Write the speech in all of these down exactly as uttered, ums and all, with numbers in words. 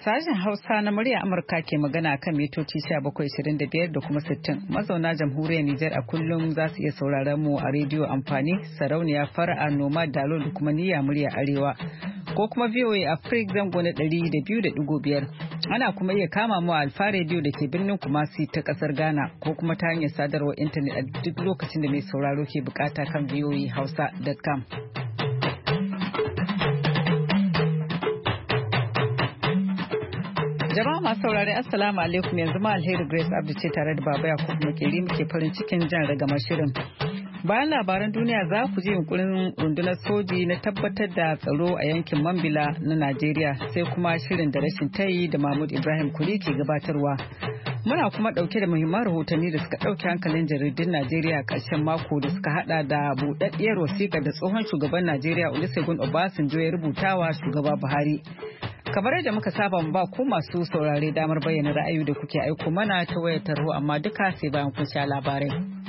Sashen Hausa na murya Amurka ke magana kan mitoci bakwai ashirin da biyar da kuma sittin. Mazauna jamhuriyar Nijar a kullum za su iya sauraron mu a rediyo amfani, sarauniya, fara'a, noma, dalo da kuma niyya murya arewa. Ko kuma V O A Africa zango na ɗari da biyu da ɗigo biyar. Ana kuma iya kama mu a Alfa Radio da ke birnin Kumasi ta ƙasar Ghana ko kuma ta hanyar sadarwar intanet a duk lokacin da mai sauraro ke bukata kan v o a hausa dot com. Jama'a masu saurari Assalamu alaikum, yanzu ma Alheri Grace Abdu ce tare da Baba Yakubu Makeri muke farin cikin jan ragamar shirin. Bayan labaran duniya za ku ji yunkurin rundunar soji na tabbatar da tsaro a yankin Mambila na Najeriya, sai kuma shirin da rashin tayi da Mahmud Ibrahim Kuri ke gabatarwa. Muna kuma dauke da muhimman rahotanni da suka dauke hankalin jaridun Najeriya a ƙarshen mako da suka hada da buɗaɗɗiyar wasiƙa da tsohon shugaban Najeriya Olusegun Obasanjo ya rubutawa shugaba Buhari. Kamar yadda muka saba mu ba ku masu saurare damar bayyana ra'ayi da kuke aiko mana ta wayar tarho, amma duka sai bayan kun sha labarai.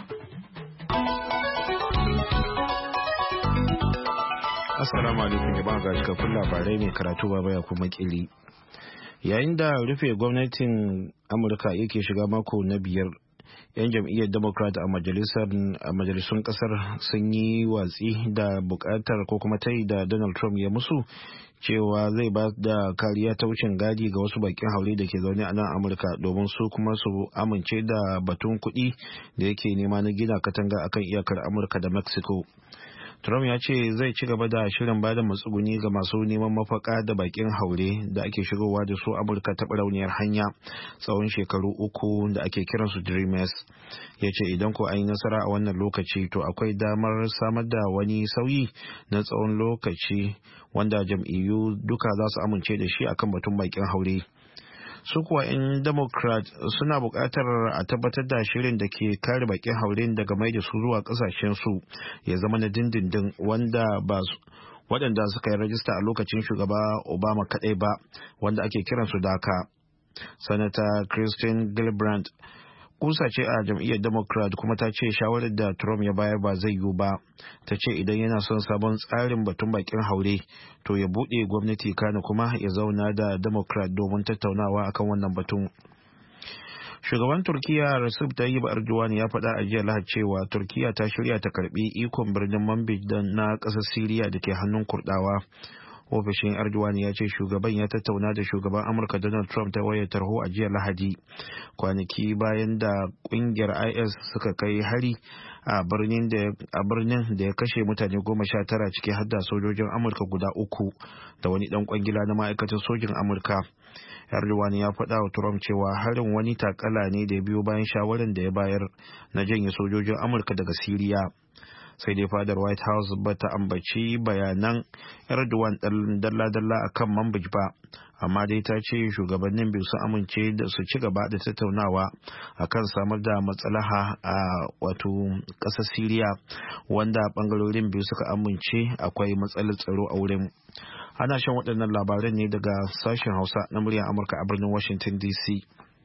Assalamu alaikum jama'a, ga cikakkun labarai mai karatu Baba ya kuma kili. Yayin da rufe gwamnatin Amurka yake shiga mako na biyar, yan jam'iyyar Democrat a majalisar a majalisun kasar sun yi watsi da bukatar ko kuma tayi da Donald Trump ya musu cewa zai ba da kariya ta wucin gadi ga wasu bakin haure da ke zaune a nan Amurka domin su kuma su amince da batun kuɗi da yake nema na gina katanga akan iyakar Amurka da Mexico. Trump ya ce zai ci gaba da shirin bada matsuguni ga masu neman mafaka da bakin haure da ake shigowa da su Amurka ta barauniyar hanya tsawon shekaru uku da ake kiransu Dreamers. Ya ce idan ko an yi nasara a wannan lokaci to akwai damar samar da wani sauyi na tsawon lokaci wanda jam'iyyu duka za su amince da shi akan batun bakin haure. Su kuwa 'yan Democrat suna buƙatar a tabbatar da shirin da ke kare bakin haurin daga mai da su zuwa ƙasashensu ya zama na dindindin wanda ba waɗanda suka yi rajista a lokacin shugaba Obama kaɗai ba, wanda ake kiransu daka. Sanata Kirsten Gillibrand kusa ce a jam'iyyar Democrat kuma ta ce shawarar da Trump ya bayar ba zai yiwu ba. Ta ce idan yana son sabon tsarin batun bakin haure to ya buɗe gwamnati kana kuma ya zauna da Democrat domin tattaunawa akan wannan batun. Shugaban Turkiya Recep Tayyip Erdogan ya faɗa a jiya Lahadi cewa Turkiya ta shirya ta karbi ikon birnin Manbij na ƙasar Siriya da ke hannun Kurdawa. Ofishin Erdogan ya ce shugaban ya tattauna da shugaban Amurka Donald Trump ta wayar tarho a jiya Lahadi, kwanaki bayan da kungiyar I S suka kai hari a birnin da ya kashe mutane goma sha tara ciki har da sojojin Amurka guda uku da wani dan kwangila na ma'aikatar sojin Amurka. Erdogan ya faɗa wa Trump cewa harin wani takala ne da ya biyo bayan shawarar da ya bayar na janye sojojin Amurka daga Siriya. Sai dai fadar White House ba ta ambaci bayanan Erdogan dalla-dalla a kan Manbij ba, amma dai ta ce shugabannin biyu su amince da su ci gaba da tattaunawa a kan samar da matsalaha a wato ƙasar Siriya, wanda ɓangarorin biyu suka amince akwai matsalar tsaro a wurin. Ana shan waɗannan labaran ne daga sashen Hausa na muryar Amurka a birnin Washington D C.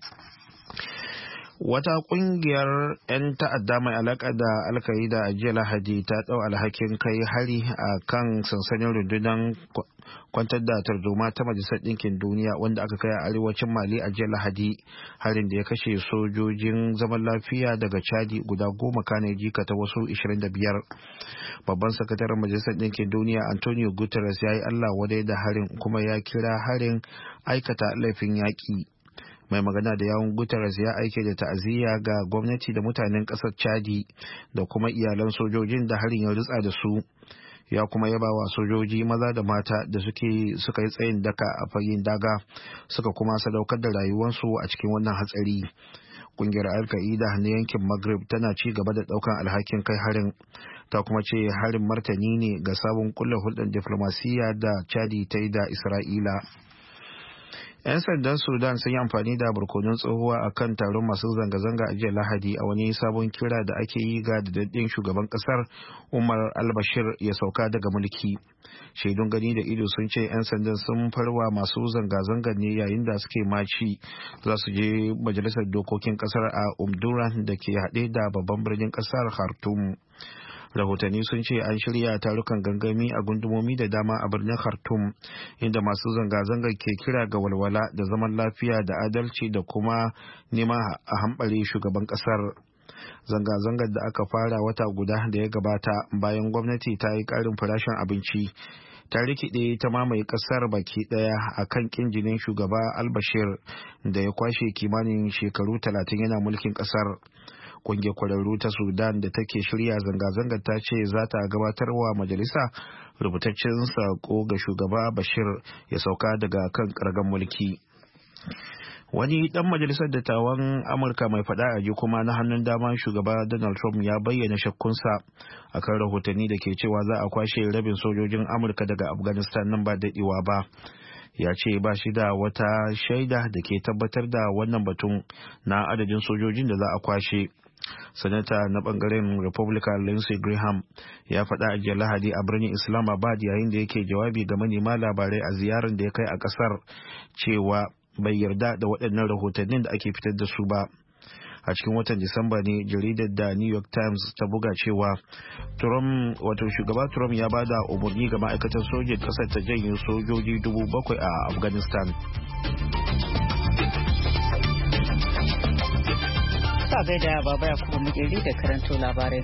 Wata kungiyar 'yan ta'adda mai alaka da Al-Qaida a jiya Lahadi ta dau alhakin kai hari a kan sansanin rundunar kwantar da tarzoma ta Majalisar Ɗinkin Duniya wanda aka kai a arewacin Mali a jiya Lahadi, harin da ya kashe sojojin zaman lafiya daga Chadi guda goma kana jika ta wasu ishirin da biyar. Babban sakataren Majalisar Ɗinkin Duniya Antonio Guterres ya yi Allah wadai da harin kuma ya kira harin aikata laifin yaƙi. Mai magana da yawun Guterres ya aike da ta'aziyya ga gwamnati da mutanen ƙasar Chadi da kuma iyalan sojojin da harin ya rutsa da su. Ya kuma yaba wa sojoji maza da mata da suke suka yi tsayin daka a fagen daga suka kuma sadaukar da rayuwarsu a cikin wannan hatsari. Kungiyar Al-Qaida na yankin Maghrib tana ci gaba da daukan alhakin kai harin. Ta kuma ce harin martani ne ga sabon kulla hulɗar diflomasiyya da Chadi ta yi da Isra'ila. 'Yan sandan Sudan sun yi amfani da barkonon tsohuwa a kan taron masu zanga-zanga a jiya Lahadi a wani sabon kira da ake yi ga daɗaɗɗen shugaban ƙasar Umar al-Bashir ya sauka daga mulki. Shaidun gani da ido sun ce 'yan sandan sun farwa masu zanga-zanga ne yayin da suke maci za su je majalisar dokokin ƙasar a Umduran da ke haɗe da babban birnin ƙasar Khartoum. rahotanni sun ce an shirya tarukan gangami a gundumomi da dama a birnin Khartoum, inda masu zanga-zangar ke kira ga walwala da zaman lafiya da adalci da kuma neman a hambare shugaban kasar. Zanga-zangar da aka fara wata guda da ya gabata bayan gwamnati ta yi ƙarin farashin abinci ta rikide ta mamaye kasar baki daya a kan kin jinin shugaba al-Bashir da ya kwashe kimanin shekaru talatin yana mulkin kasar. Kungiyar kwararru ta Sudan da take shirya zanga-zangar ta ce za ta gabatar wa majalisa rubutaccen sako ga shugaba Bashir ya sauka daga kan karagan mulki. Wani dan majalisar dattawan Amurka mai fada a ji kuma na hannun dama shugaba Donald Trump ya bayyana shakkunsa akan rahotanni da ke cewa za a kwashe rabin sojojin Amurka daga Afghanistan nan ba daɗewa ba. Ya ce ba shi da wata shaida da ke tabbatar da wannan batun na adadin sojojin da za a kwashe. Sanata na bangaren Republican Lindsey Graham ya faɗa a jiya Lahadi a birnin Islamabad yayin da yake jawabi ga manema labarai a ziyarar da ya kai a ƙasar cewa bai yarda da waɗannan rahotannin da ake fitar da su ba. A cikin watan Disamba ne jaridar da New York Times ta buga cewa Trump wato shugaba Trump ya ba da umarni ga ma'aikatan sojin ƙasar ta janye sojoji dubu bakwai a Afghanistan. Sa gaida baba ya kuma mugeri da karanto labarai.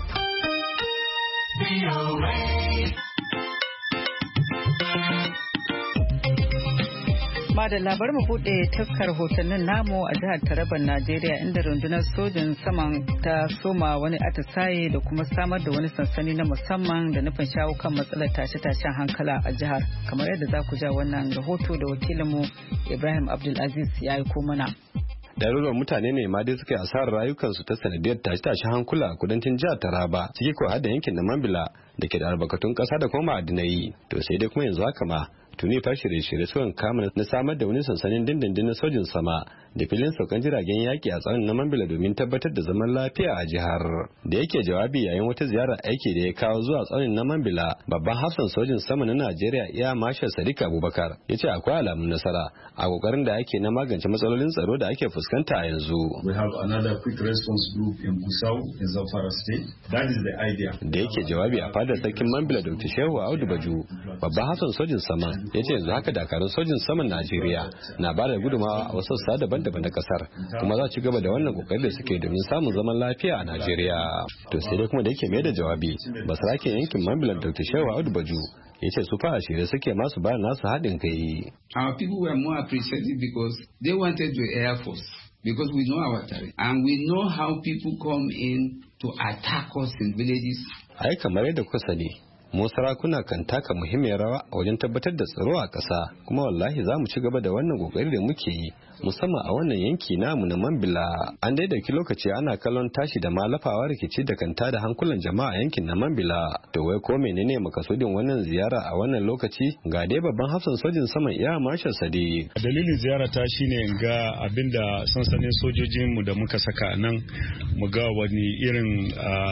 Ma da labar mu bude taskar hotonnin namu a jihar Taraban Najeriya, inda rundunar sojin saman ta soma wani atisaye da kuma samar da wani sansani na musamman da nufin shawo kan matsalar tashe-tashen hankala a jihar, kamar yadda za ku ja wannan rahoto da wakilinmu Ibrahim Abdulaziz ya yi mana. Ɗaruruwan mutane ne ma dai suka yi asarar rayukansu ta sanadiyar tashe-tashen hankula a kudancin jihar Taraba, ciki ko har da yankin na Mambila da ke da albarkatun ƙasa da kuma ma'adinai. To sai dai kuma yanzu haka ma tuni fa shirye-shirye sukan kama na samar da wani sansanin dindindin na sojin sama da filin saukan jiragen yaki a tsarin na Mambila domin tabbatar da zaman lafiya a jihar. Da yake jawabi yayin wata ziyarar aiki da ya kawo zuwa tsarin na Mambila, babban hafsan sojin sama na Najeriya Air Marshal Sadiq Abubakar ya ce akwai alamun nasara a kokarin da ake na magance matsalolin tsaro da ake fuskanta a yanzu. We have another quick response group in Gusau in Zamfara state. That is the idea. Da yake jawabi a fadar sarkin Mambila Doctor Shehu Audu Baju, babban hafsan sojin sama ya ce yanzu haka dakarun sojin saman Najeriya na ba da gudumawa a wasu sassa daban-daban na kasar, kuma za ci gaba da wannan kokari da suke domin samun zaman lafiya a Najeriya. To sai dai kuma da yake mai da jawabi, basaraken yankin Mambila Doctor Shehu Audu Baju ya ce su fa shirye suke masu bayar nasu haɗin kai. Our people were more appreciative because they wanted the Air Force, because we know our terrain and we know how people come in to attack us in villages. Ai kamar yadda kuka sani, mu sarakuna kan taka muhimmiyar rawa a wajen tabbatar da tsaro a ƙasa, kuma wallahi za mu ci gaba da wannan kokari da muke yi musamman a wannan yanki namu na Mambila. An dai dauki lokaci ana kallon tashi da malafawa rikici da kanta da hankulan jama'a yankin na Mambila. To wai ko menene makasudin wannan ziyara a wannan lokaci? Ga dai babban hafsan sojin saman Air Marshal Sadiq. Dalilin ziyara ta shine in ga abinda sansanin sojojin mu da muka saka nan, mu ga wani irin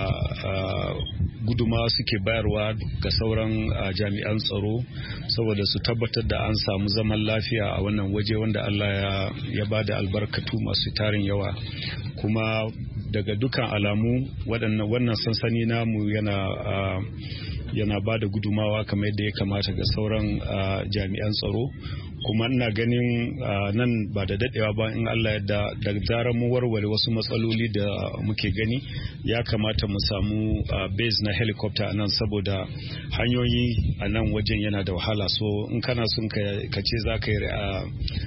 guduma suke bayarwa ga sauran jami'an tsaro saboda su tabbatar da an samu zaman lafiya a wannan waje wanda Allah ya ya ba da albarkatu masu tarin yawa. Kuma daga dukan alamu waɗannan wannan sansani namu yana uh, yana ba da gudumawa kamar yadda ya kamata ga sauran uh, jami'an tsaro. Kuma ina ganin uh, nan ba da dadewa ba in Allah yadda da zarar mu warware wasu matsaloli da muke gani, ya kamata mu samu uh, base na helicopter a nan saboda hanyoyi a nan wajen yana da wahala. So in kana son ka ce za ka yi uh,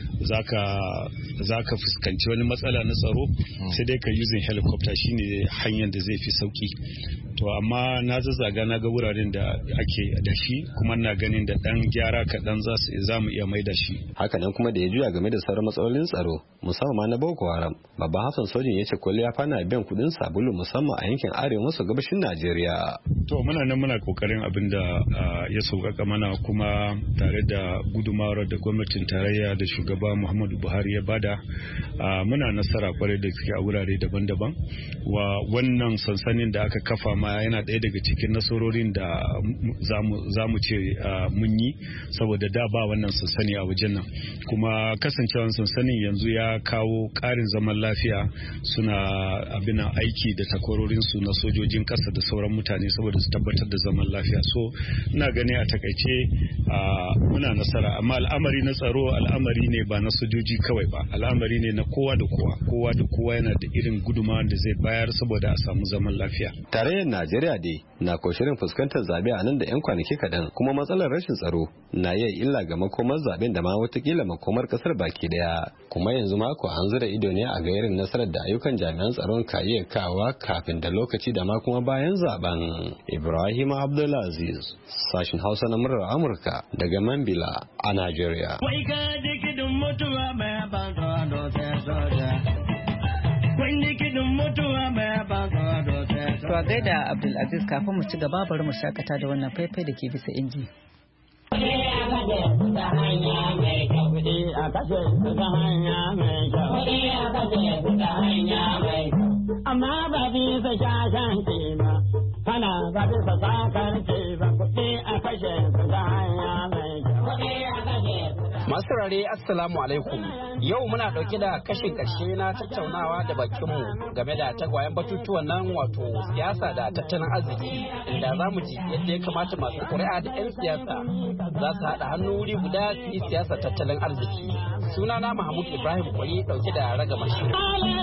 za ka fuskanci wani matsala na tsaro, sai dai ka using helicopter shine hanyar da zai fi sauki. To amma na zazzaga na ga wuraren da ake da shi, kuma na ganin da dan gyara kaɗan za mu iya mai da shi. Hakanan kuma da ya juya game da sauran matsalolin tsaro musamman ma na Boko Haram, babban hafsan sojin ya ce kwalliya fa na biyan kuɗin sabulu musamman a yankin arewa maso gabashin Najeriya. To muna nan muna kokarin abin da ya sauƙaƙa mana, kuma tare da gudumawar da gwamnatin tarayya da shugaba shugaba Muhammadu Buhari ya bada muna nasara kwarai da suke a wurare daban-daban. Wa wannan sansanin da aka kafa ma yana ɗaya daga cikin nasarorin da za mu ce mun yi, saboda da ba wannan sansani a wajen nan, kuma kasancewar sansanin yanzu ya kawo ƙarin zaman lafiya. Suna abin aiki da takwarorinsu na sojojin ƙasa da sauran mutane saboda su tabbatar da zaman lafiya. So ina gani a takaice muna nasara, amma al'amari na tsaro al'amari ne ba na sojoji kawai ba, al'amari ne na kowa da kowa kowa da kowa yana da irin gudunmawa da zai bayar saboda a samu zaman lafiya. Tarayyar Najeriya dai na ko shirin fuskantar zabe a nan da 'yan kwanaki kaɗan, kuma matsalar rashin tsaro na iya illa ga makomar zaben da ma watakila makomar kasar baki daya. Kuma yanzu mako an zura ido ne a ga irin nasarar da ayyukan jami'an tsaron ka iya kawa kafin da lokaci da ma kuma bayan zaben. Ibrahim Abdulaziz, sashin Hausa na murar Amurka daga Mambila a Najeriya. To a gaida Abdulaziz, kafin mu ci gaba bari mu shakata da wannan faifai da ke bisa inji. Amma ba bisa shashan ce ba, kana ba bisa sakar ce ba, kuɗi a kashe su ta hanya mai kyau. Masu rare Assalamu alaikum. Yau muna ɗauke da kashin ƙarshe na tattaunawa da bakinmu game da tagwayen batutuwan nan, wato siyasa da tattalin arziki, inda za mu ji yadda ya kamata masu ƙuri'a da 'yan siyasa za su haɗa hannu wuri guda su yi siyasar tattalin arziki. Sunana Mahmud Ibrahim Kwari, ɗauke da ragamar shirin.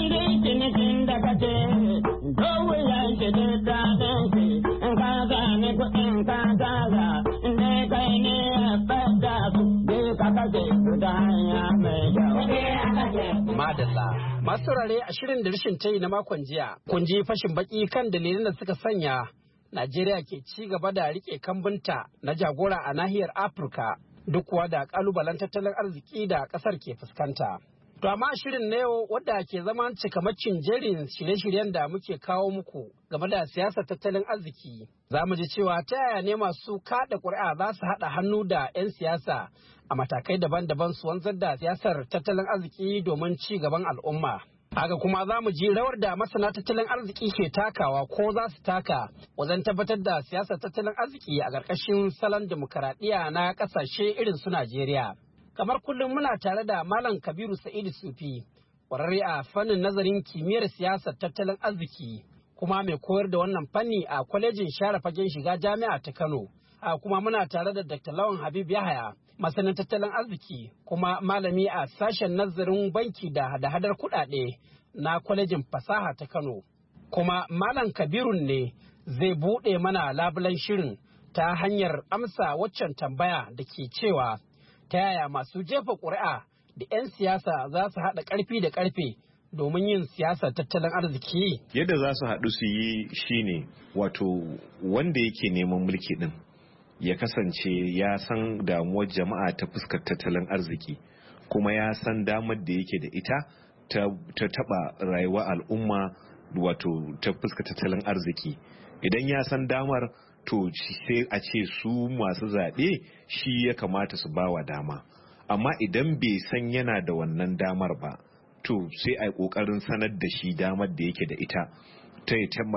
Madalla, masu rare a shirin da rashin tayi na makon jiya, kun ji fashin baki kan dalilan da suka sanya Najeriya ke ci gaba da rike kambunta na jagora a nahiyar Afirka, duk kuwa da kalubalen tattalin arziki da kasar ke fuskanta. To amma shirin na yau, wadda ke zama cikamacin jerin shirye-shiryen da muke kawo muku game da siyasar tattalin arziki, za mu ji cewa ta yaya ne masu kada ƙuri'a za su haɗa hannu da 'yan siyasa a matakai daban-daban su wanzar da siyasar tattalin arziki domin ci gaban al'umma. Haka kuma za mu ji rawar da masana tattalin arziki ke takawa ko za su taka wajen tabbatar da siyasar tattalin arziki a ƙarƙashin salon demokaradiyya na ƙasashe irin su Najeriya. Kamar kullum muna tare da Malam Kabiru Sa'idu Sufi, ƙwararre a fannin nazarin kimiyyar siyasar tattalin arziki, kuma mai koyar da wannan fanni a kwalejin share fagen shiga jami'a ta Kano. A kuma muna tare da Doctor Lawan Habib Yahaya, masanin tattalin arziki kuma malami a sashen nazarin banki da hada-hadar kuɗaɗe na kwalejin fasaha ta Kano. Kuma Malam Kabirun ne zai buɗe mana labulan shirin ta hanyar amsa waccan tambaya da ke cewa ta yaya masu jefa ƙuri'a da 'yan siyasa za su haɗa ƙarfi da ƙarfe domin yin siyasar tattalin arziki. Yadda za su haɗu su yi shine, wato wanda yake neman mulki ɗin ya kasance ya san damuwar jama'a ta fuskar tattalin arziki, kuma ya san damar da yake da ita ta taɓa rayuwar al'umma, wato ta fuskar tattalin arziki. Idan ya san damar, to sai a ce su masu zaɓe shi ya kamata su bawa dama. Amma idan bai san yana da wannan damar ba, to sai a yi ƙoƙarin sanar da shi damar da yake da ita ta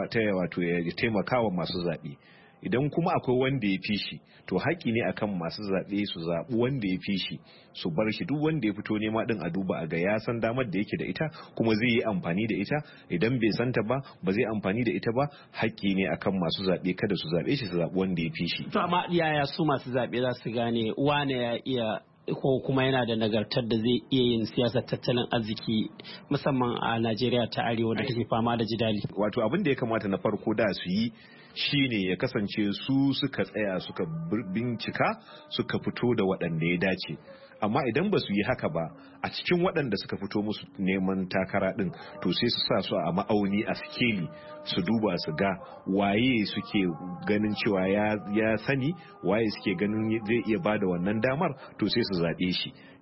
ya taimaka wa masu zaɓe. Idan kuma akwai wanda ya fi shi, to haƙƙi ne akan masu zaɓe su zaɓi wanda ya fi shi, su bar shi duk wanda ya fito nema ɗin a duba a ga ya san damar da yake da ita kuma zai yi amfani da ita. Idan bai santa ba, ba zai amfani da ita ba, haƙƙi ne akan masu zaɓe kada su zaɓe shi, su zaɓi wanda ya fi shi. To amma yaya su masu zaɓe za su gane wane ya iya ko kuma yana da nagartar da zai iya yin siyasar tattalin arziki, musamman a Najeriya ta Arewa da take fama da jidali? Wato abin da ya kamata na farko da su yi shine ya kasance su suka tsaya suka bincika suka fito da waɗanda ya dace. Amma idan ba su yi haka ba, a cikin waɗanda suka fito musu neman takara ɗin, to sai su sa su a ma'auni a sikeli su duba su ga waye suke ganin cewa ya, ya sani, waye suke ganin zai iya bada wannan damar, to sai su zaɓe shi.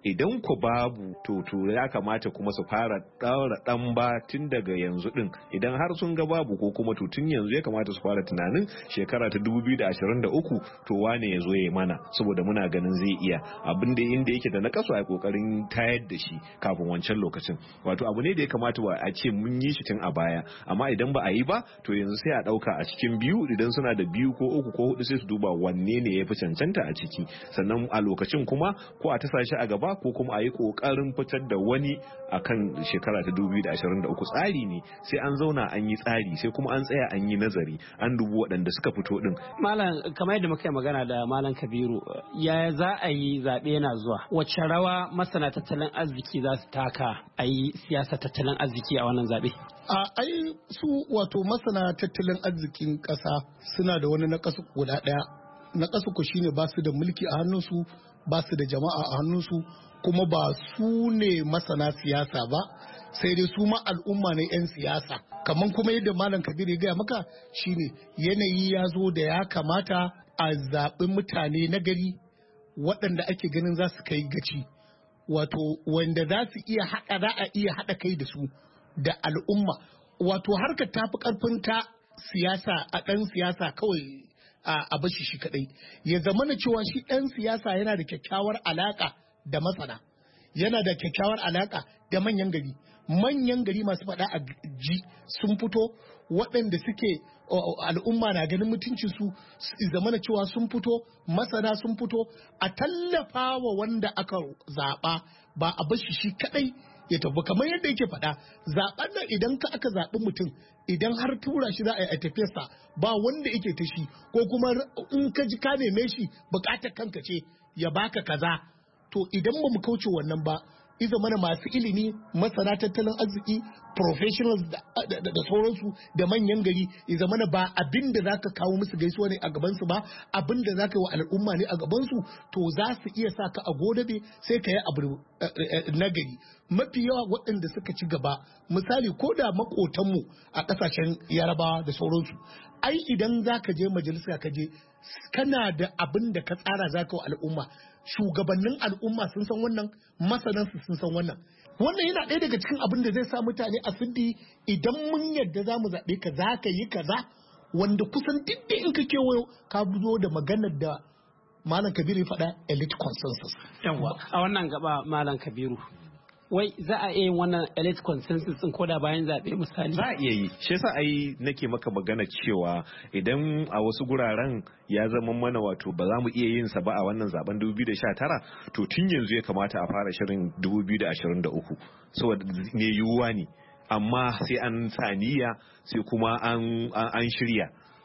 idan ku babu to to ya kamata kuma su fara daura dan ba tun daga yanzu din idan har sun ga babu ko kuma to tun yanzu ya kamata su fara tunanin shekara ta dubu biyu da ashirin da uku to wane ya zo ya mana saboda muna ganin zai iya abin da inda yake da na kaso a kokarin tayar da shi kafin wancan lokacin wato abu ne da ya kamata ba a ce mun yi shi tun a baya amma idan ba a yi ba to yanzu sai a dauka a cikin biyu idan suna da biyu ko uku ko hudu sai su duba wanne ne ya fi cancanta a ciki sannan a lokacin kuma ko a tasa shi a gaba ko kuma a yi kokarin fitar da wani akan shekara ta dubu biyu da ashirin da uku tsari ne sai an zauna an yi tsari sai kuma an tsaya an yi nazari an dubu waɗanda suka fito din. Malam kamar yadda muka yi magana da Malam Kabiru yaya za a yi zaɓe yana zuwa wacce rawa masana tattalin arziki za su taka a yi siyasar tattalin arziki a wannan zaɓe? A ai su wato masana tattalin arzikin ƙasa suna da wani naƙasu guda ɗaya. Naƙasu ku shine ba su da mulki a hannunsu ba su da jama'a a hannunsu kuma ba su ne masana siyasa ba sai dai su ma al'umma ne 'yan siyasa kamar kuma yadda Malam Kabir ya gaya maka shine yanayi ya zo da ya kamata a zaɓi mutane na gari waɗanda ake ganin za su kai gaci wato wanda za su iya haɗa za a iya haɗa kai da su da al'umma wato harkar tafi ƙarfin ta siyasa a ɗan siyasa kawai a bashi shi kaɗai ya zama na cewa shi ɗan siyasa yana da kyakkyawar alaƙa da masana yana da kyakkyawar alaƙa da manyan gari manyan gari masu faɗa a ji sun fito waɗanda suke al'umma na ganin mutuncinsu zama na cewa sun fito masana sun fito a tallafa wa wanda aka zaɓa ba a bashi shi kaɗai ya tafi kamar yadda yake faɗa zaɓen nan idan ka aka zaɓi mutum idan har tura shi za a yi a tafiyarsa ba wanda yake ta shi ko kuma in ka ji ka neme shi buƙatar kanka ce ya baka kaza to idan ba mu kauce wannan ba iza mana masu ilimi masana tattalin arziki professionals da sauransu da manyan gari iza mana ba abin da zaka kawo musu gaisuwa ne a gabansu ba abin da zaka yi wa al'umma ne a gabansu to za su iya sa ka a godabe sai ka yi abu nagari mafi yawa waɗanda suka ci gaba misali ko da makotanmu a ƙasashen yarabawa da sauransu ai idan zaka je majalisa ka je kana da abin da ka tsara zaka wa al'umma shugabannin al'umma sun san wannan masanansu sun san wannan wannan yana ɗaya daga cikin abin da zai sa mutane a siddi idan mun yadda za mu zaɓe ka za ka yi kaza wanda kusan duk da in ka kewayo ka zo da maganar da Malam Kabiru ya faɗa elite consensus. Yawwa a wannan gaba Malam Kabiru wai za a iya yin wannan elite consensus din koda bayan zaɓe misali? Za a iya yi shi yasa ai nake maka magana cewa idan a wasu guraren ya zama mana wato ba za mu iya yin sa ba a wannan zaben dubu biyu da sha tara to tun yanzu ya kamata a fara shirin dubu biyu da ashirin da uku saboda ne yiwuwa ne amma sai an sa niyya sai kuma an an shirya.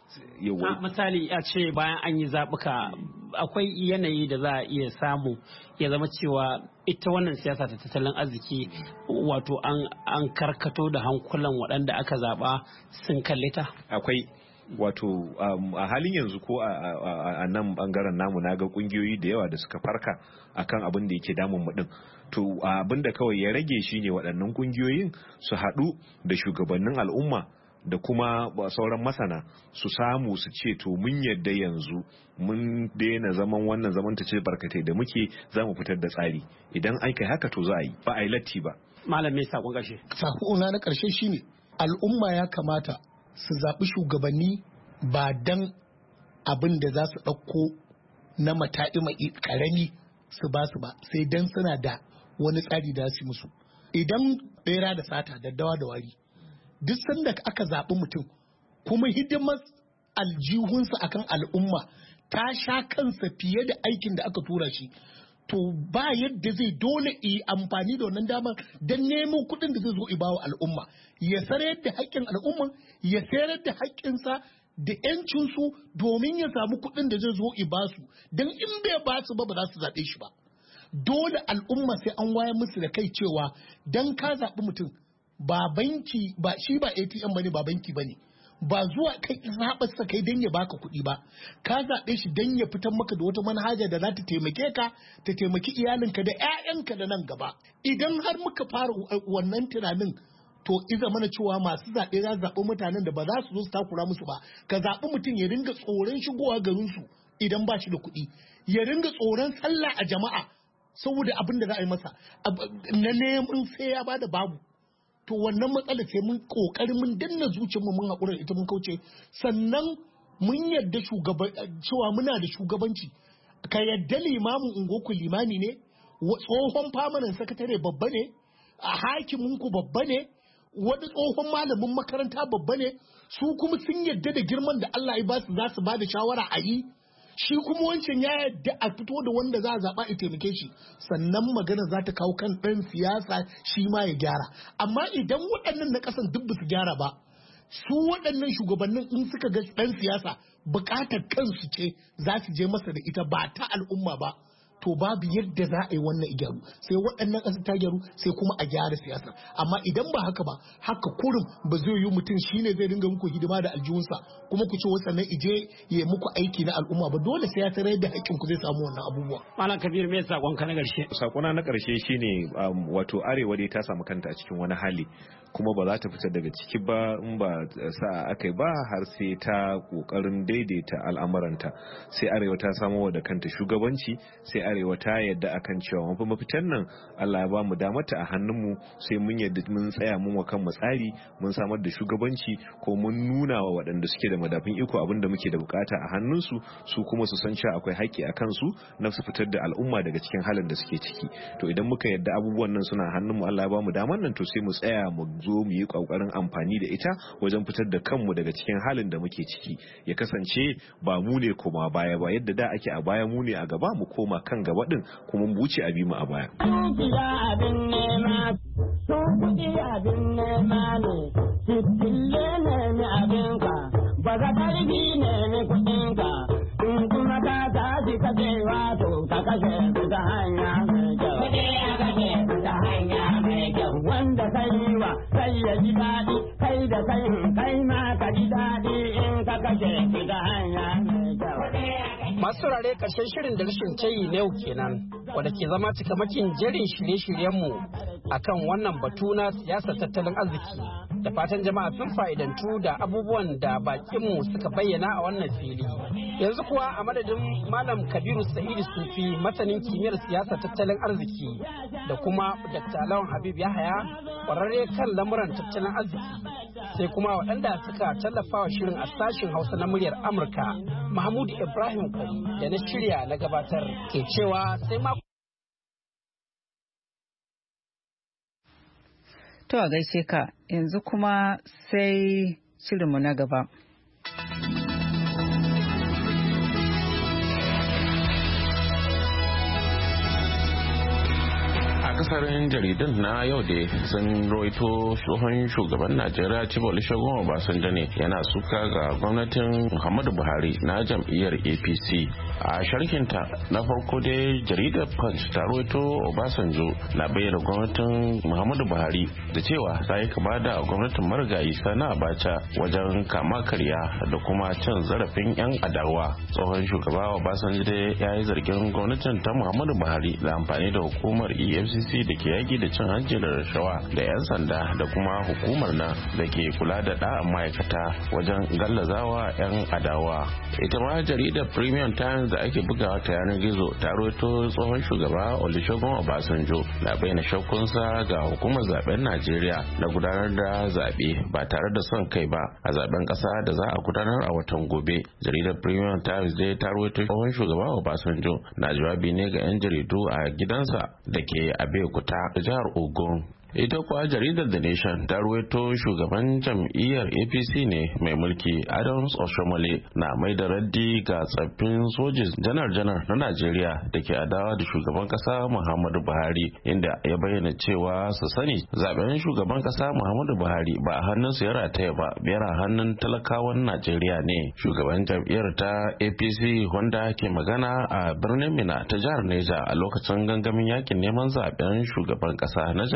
Misali a ce bayan an yi zaɓuka akwai yanayi da za a iya samu ya zama cewa ita wannan siyasa ta tattalin arziki wato an karkato da hankulan waɗanda aka zaɓa sun kalle ta? Akwai wato a halin yanzu ko a nan bangaren namu na ga kungiyoyi da yawa da suka farka akan abin da yake damun mu din to abin da kawai ya rage shine waɗannan kungiyoyin su haɗu da shugabannin al'umma da kuma sauran masana su samu su ce to mun yadda yanzu mun daina zaman wannan zaman ta ce barkatai da muke za mu fitar da tsari idan an kai haka to za a yi ba a yi latti ba. Malam me sakon ƙarshe? Sakon na ƙarshe shine al'umma ya kamata su zaɓi shugabanni ba dan abin da za su ɗauko na mata'i mai ƙarami su ba su ba sai dan suna da wani tsari da su musu idan bera da sata daddawa da wari duk sanda aka zaɓi mutum kuma hidimar aljihunsa akan al'umma ta sha kansa fiye da aikin da aka tura shi to ba yadda zai dole yi amfani da wannan damar don neman kuɗin da zai zo ibawa al'umma ya sayar da haƙƙin al'umma ya sayar da haƙƙinsa da ‘yancinsu domin ya samu kuɗin da zai zo ibasu don in bai basu ba ba za su zaɓe shi ba dole al'umma sai an wayar musu da kai cewa don ka zaɓi mutum ba banki ba shi ba A T M bane ba banki bane ba zuwa kai zaɓarsa kai don ya baka kuɗi ba ka zaɓe shi don ya fitar maka da wata manhaja da za ta taimake ka ta taimaki iyalinka da 'ya'yanka da nan gaba idan har muka fara wannan tunanin to iza mana cewa masu zaɓe za zaɓi mutanen da ba za su zo su takura musu ba ka zaɓi mutum ya ringa tsoron shigowa garinsu idan ba shi da kuɗi ya ringa tsoron sallah a jama'a saboda abin da za a yi masa na neman sai ya bada babu. To wannan matsala sai mun kokari mun danna zuciyarmu mun haƙura ita mun kauce, sannan mun yadda cewa muna da shugabanci. Ka yadda limamin ungoku limami ne, tsohon famanan sakatare babba ne, a hakiminku babba ne, wani tsohon malamin makaranta babba ne, su kuma sun yadda da girman da Allah ya ba su za su ba da shawara a yi. Shi kuma wancan ya yadda a fito da wanda za a zaɓa a taimake shi, sannan magana za ta kawo kan ɗan siyasa shi ma ya gyara. Amma idan waɗannan na ƙasan duk ba su gyara ba, su waɗannan shugabannin in suka ga ɗan siyasa buƙatar kansu ce za su je masa da ita ba ta al'umma ba, to babu yadda za a yi wannan gyaru. Sai waɗannan ƙasar ta gyaru sai kuma a gyara siyasa. Amma idan ba haka ba, haka kurum ba zai yi mutum shine zai dinga muku hidima da aljihunsa kuma ku ce wasannan ije ya muku aiki na al'umma ba, dole sai ya tarar da haƙƙin ku zai samu wannan abubuwa. Malam Kabir, me sakon ka na ƙarshe? Sakona na ƙarshe shine wato arewa dai ta samu kanta a cikin wani hali kuma ba za ta fita daga ciki ba in ba sa aka yi ba har sai ta kokarin daidaita al'amuranta. Sai arewa ta samo da kanta shugabanci, sai arewa ta yadda akan cewa mafi mafitan nan Allah ya ba mu damata a hannunmu, sai mun yadda mun tsaya mun wa kanmu tsari, mun samar da shugabanci ko mun nuna wa waɗanda suke da madafin iko abin da muke da bukata a hannunsu, su kuma su san cewa akwai haƙƙi a kansu na su fitar da al'umma daga cikin halin da suke ciki. To idan muka yadda abubuwan nan suna hannunmu, Allah ya ba mu daman nan, to sai mu tsaya mu zo mu yi kokarin amfani da ita wajen fitar da kanmu daga cikin halin da muke ciki. Ya kasance ba mu ne kuma baya ba, yadda da ake a baya mu ne a gaba, mu koma kan gaba din kuma mu wuce abi mu a baya. Abin nema, sun kuɗi abin nema ne, fitille nemi abinka, ba za ƙarfi nemi kuɗinka, in kuma ka tashi ka ce wato ka kashe su ta hanya mai kyau. Kuɗi a kashe su ta hanya mai kyau. Wanda ka yi wa sai ya ji daɗi, kai da kai kai ma ka ji daɗi in ka kashe su ta hanya mai kyau. Masu rare ƙarshen shirin da rashin tayi na yau kenan, wanda ke zama cikamakin jerin shirye-shiryenmu a kan wannan batu na siyasar tattalin arziki. Da fatan jama'a sun fa'idantu da abubuwan da bakinmu suka bayyana a wannan fili. Yanzu kuwa a madadin Malam Kabiru Sa'idu Sufi, masanin kimiyyar siyasar tattalin arziki, da kuma Dakta Lawan Habib Yahaya, ƙwararre kan lamuran tattalin arziki, sai kuma waɗanda suka tallafa wa shirin a sashen Hausa na muryar Amurka, Mahmud Ibrahim Kwari da na shirya na gabatar ke cewa sai ma. To a gaishe ka, yanzu kuma sai shirinmu na gaba. akasarin jaridun na yau da sun roito tsohon shugaban Najeriya Chief Olusegun Obasanjo ne yana suka ga gwamnatin Muhammadu Buhari na jam'iyyar A P C. A sharhinta na farko dai jaridar Punch ta roito Obasanjo na bayyana gwamnatin Muhammadu Buhari da cewa ta yi kama da gwamnatin marigayi Sani Abacha wajen kama karya da kuma cin zarafin 'yan adawa. Tsohon shugaba Obasanjo dai ya yi zargin gwamnatin ta Muhammadu Buhari da amfani da hukumar E F C C da ke yaki da cin hanci da rashawa da 'yan sanda da kuma hukumar na da ke kula da da'an ma'aikata wajen gallazawa 'yan adawa. Ita ma jaridar Premium Times da ake bugawa ta yanar gizo ta rawaito tsohon shugaba Olusegun Obasanjo na bayyana shakkunsa ga hukumar zaben Najeriya na gudanar da zaɓe ba tare da son kai ba a zaben ƙasa da za a gudanar a watan gobe. Jaridar Premium Times dai ta rawaito tsohon shugaba Obasanjo na jawabi ne ga 'yan jaridu a gidansa da ke Abeokuta, jihar Ogun. Ita kuwa jaridar The Nation ta ruwaito shugaban jam'iyyar A P C ne mai mulki Adams Oshomole na mai da raddi ga tsaffin sojin janar-janar na Najeriya da ke adawa da shugaban kasa Muhammadu Buhari, inda ya bayyana cewa su sani zaben shugaban kasa Muhammadu Buhari ba a hannun su ya rataya ba, biyar a hannun talakawan Najeriya ne. Shugaban jam'iyyar ta A P C wanda ke magana a birnin Mina ta jihar Neja a lokacin gangamin yakin neman zaben shugaban kasa na jam'iyyar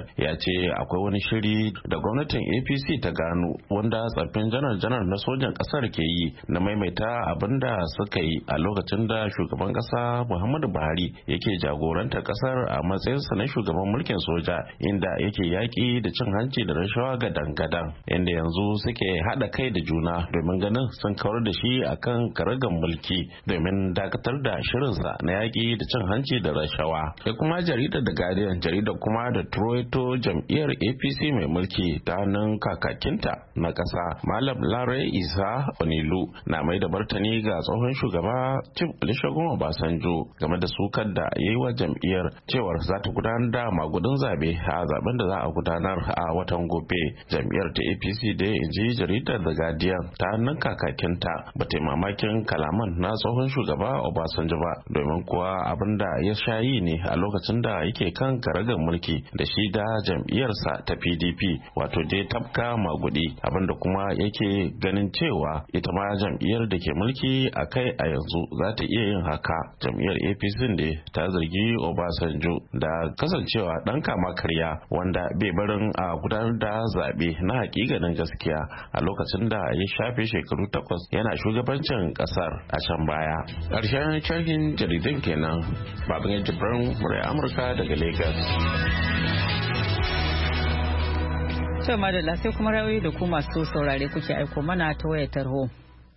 ya ce akwai wani shiri da gwamnatin A P C ta gano wanda tsaffin janar-janar na sojan kasar ke yi na maimaita abin da suka yi a lokacin da shugaban kasa Muhammadu Buhari yake jagorantar kasar a matsayinsa na shugaban mulkin soja, inda yake yaƙi da cin hanci da rashawa ga dangadan, inda yanzu suke haɗa kai da juna domin ganin sun kawar da shi akan karagan mulki domin dakatar da shirinsa na yaƙi da cin hanci da rashawa. Da kuma jaridar da Guardian, jaridar kuma da Troito, jam'iyyar A P C mai mulki ta hannun kakakinta na ƙasa Malam Lare Isa Onilu na mai da martani ga tsohon shugaba Chief Olusegun Obasanjo game da sukar da ya yi wa jam'iyyar cewar za ta gudanar da magudin zabe a zaben da za a gudanar a watan gobe. Jam'iyyar ta A P C da in ji jaridar The Guardian ta hannun kakakinta ba ta mamakin kalaman na tsohon shugaba Obasanjo ba, domin kuwa abin da ya sha yi ne a lokacin da yake kan karagar mulki da shi da jam'iyyarsa ta P D P, wato dai tafka magudi, abinda kuma yake ganin cewa ita ma jam'iyyar da ke mulki a kai a yanzu za ta iya yin haka. Jam'iyyar A P C ne ta zargi Obasanjo da kasancewa dan kama karya wanda bai barin a gudanar da zaɓe na hakikanin gaskiya a lokacin da ya shafe shekaru takwas yana shugabancin kasar a can baya. Ƙarshen sharhin jaridan kenan. Babin Jibrin murai Amurka daga Lagos. To madalla, sai kuma ra'ayoyi da ku masu saurare kuke aiko mana ta wayar tarho.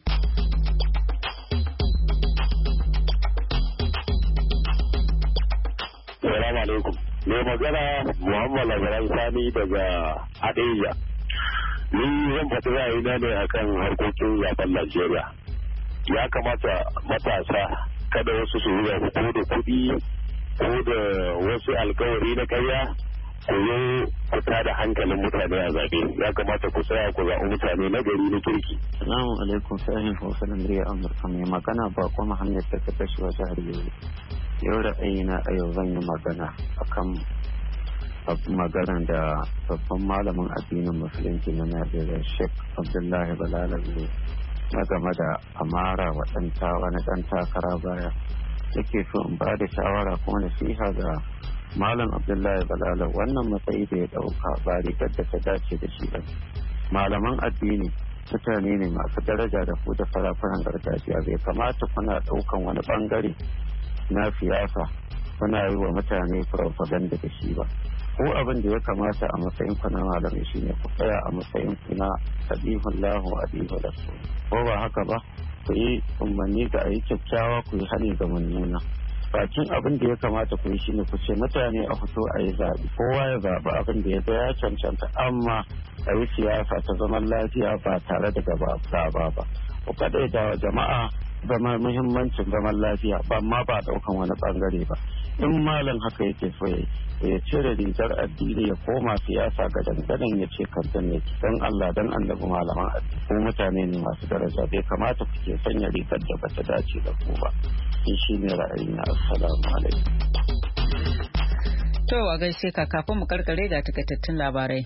Assalamu alaikum. Mai magana Muhammad Labaran Sani daga Hadeja. Ni zan faɗi ra'ayina ne akan harkokin zaben Najeriya. Ya kamata matasa kada wasu su riga ko da kuɗi ko da wasu alkawari na ƙarya ku yi fita da hankalin mutane a zaɓe. Ya kamata ku tsaya ku zaɓi mutane na gari na kirki. Assalamu alaikum, sahin Hausa na Murya Amurka. Mai magana ba kuma hanyar da ta tashi wa jihar Yobe. Yau ra'ayina a yau zan yi magana akan maganar da babban malamin addinin musulunci na Najeriya Sheikh Abdullahi Balalalu na game da amara wa ɗan wani ɗan takara baya. Yake so in ba da shawara kuma nasiha ga Malam Abdullahi Balalalu, wannan matsayi da ya ɗauka ba rigar da ta dace da shi ba. Malaman addini mutane ne masu daraja da ku da sarakunan gargajiya, bai kamata kuna ɗaukan wani ɓangare na siyasa kuna yi wa mutane propaganda da shi ba. Ko abin da ya kamata a matsayin ku na malamai shine ku tsaya a matsayin ku na sabihullahu wa adihu lakum. Ko ba haka ba, ku yi umarni ga ayi kyakkyawa, ku yi hani ga mummuna. Bakin abin da ya kamata ku yi shine ku ce mutane a fito a yi zaɓe, kowa ya zaɓi abin da ya ga ya cancanta, amma a yi siyasa ta zaman lafiya ba tare da gaba ba. Ku kaɗai da jama'a zama muhimmancin zaman lafiya ba ma ba daukan wani bangare ba. In malam haka yake so ya cire rigar addini ya koma siyasa ga dangadan ya ce kantan ne dan Allah dan annabi malaman addini ko mutane ne masu daraja, bai kamata ku ke sanya rigar da bata dace da ku ba. In shi ne ra'ayina. Assalamu alaikum. To a gaishe ka, kafin mu karkare ga takaitattun labarai.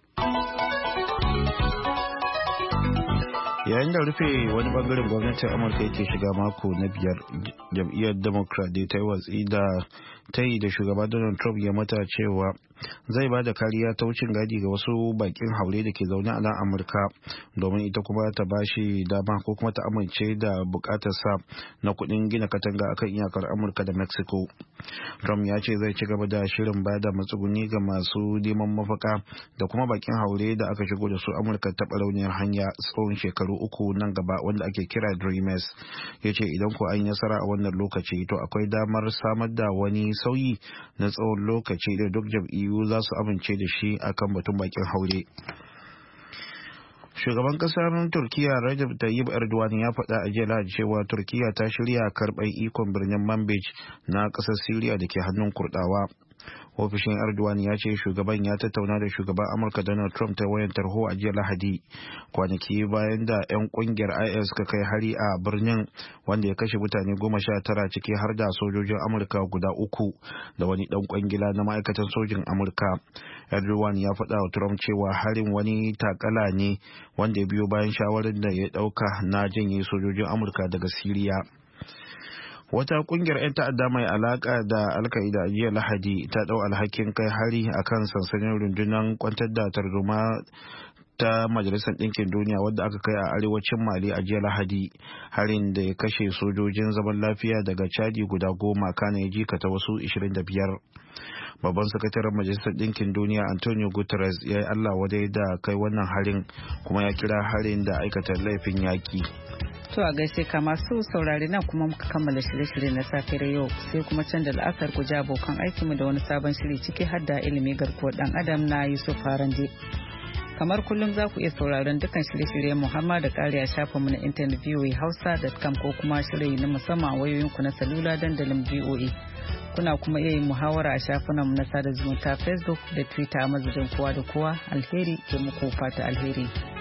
Yayin da rufe wani bangaren gwamnatin Amurka yake shiga mako na biyar, jam'iyyar Democrat ta yi watsi da ta yi da shugaba Donald Trump ya mata cewa zai ba da kariya ta wucin gadi ga wasu bakin haure da ke zaune a nan Amurka, domin ita kuma ta ba shi dama ko kuma ta amince da bukatarsa na kudin gina katanga akan iyakar Amurka da Mexico. Trump ya ce zai ci gaba da shirin ba da matsuguni ga masu neman mafaka da kuma bakin haure da aka shigo da su Amurka ta barauniyar hanya tsawon shekaru uku nan gaba, wanda ake kira Dreamers. Ya ce idan ko an yi nasara a wannan lokaci, to akwai damar samar da wani sauyi na tsawon lokaci da duk jam'iyyu za su amince da shi akan batun bakin haure. Shugaban kasar Turkiya Recep Tayyip Erdogan ya faɗa a jiya Lahadi cewa Turkiya ta shirya karɓar ikon birnin Manbij na ƙasar Siriya da ke hannun Kurdawa. Ofishin Erdogan ya ce shugaban ya tattauna da shugaban Amurka Donald Trump ta wayar tarho a jiya Lahadi, kwanaki bayan da 'yan kungiyar I S suka kai hari a birnin wanda ya kashe mutane goma sha tara, ciki har da sojojin Amurka guda uku da wani dan kwangila na ma'aikatan sojin Amurka. Erdogan ya faɗa wa Trump cewa harin wani takala ne wanda ya biyo bayan shawarar da ya ɗauka na janye sojojin Amurka daga Siriya. Wata kungiyar 'yan ta'adda mai alaka da alkaida a jiya Lahadi ta dau alhakin kai hari akan sansanin rundunar kwantar da tarzoma ta Majalisar Ɗinkin Duniya wadda aka kai a arewacin Mali a jiya Lahadi, harin da ya kashe sojojin zaman lafiya daga Chadi guda goma kana ya jikata wasu ishirin da biyar. Babban sakataren Majalisar Ɗinkin Duniya Antonio Guterres ya yi Allah wadai da kai wannan harin, kuma ya kira harin da aikata laifin yaki. To a gaishe ka masu saurari nan kuma muka kammala shirye-shirye na safiyar yau, sai kuma can da la'asar ku ja abokan aikinmu da wani sabon shiri ciki har da ilimi garkuwar dan adam na Yusuf Harande. Kamar kullum za ku iya sauraron dukkan shirye-shiryen Muhammad da ƙari a shafinmu na intanet v o a hausa dot com ko kuma shirye na musamman wayoyinku na salula dandalin V O A. Kuna kuma iya yin muhawara a shafinanmu na sada zumunta Facebook da Twitter a mazajin kowa da kowa. Alheri ke muku fata alheri.